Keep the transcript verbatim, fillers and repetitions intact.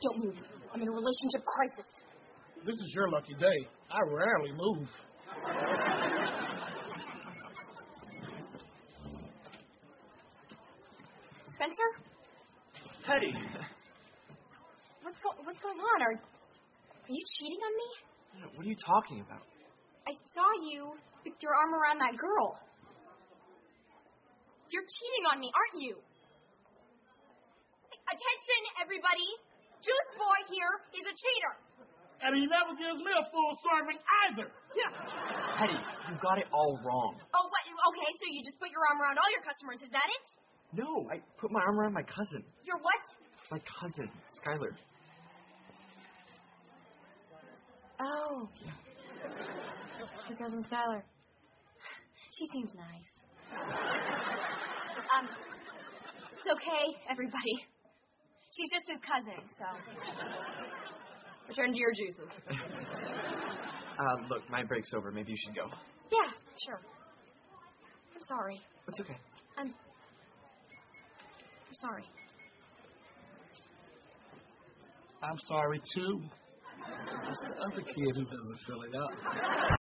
Don't move. I'm in a relationship crisis. This is your lucky day. I rarely move. Spencer? Hetty! What's, go- what's going on? Are, are you cheating on me? What are you talking about? I saw you with your arm around that girl. You're cheating on me, aren't you? Attention, everybody. Juice Boy here is a cheater. And he never gives me a full serving either. Hetty, you got it all wrong. Oh, what? Okay, so you just put your arm around all your customers. Is that it? No, I put my arm around my cousin. Your what? My cousin, Skylar. Oh. Your cousin Skylar. She seems nice. Um, it's okay, everybody. She's just his cousin, so... Return to your juices. uh, look, my break's over. Maybe you should go. Yeah, sure. I'm sorry. It's okay. I'm... I'm sorry. I'm sorry, too. It's the other kid who doesn't fill it up.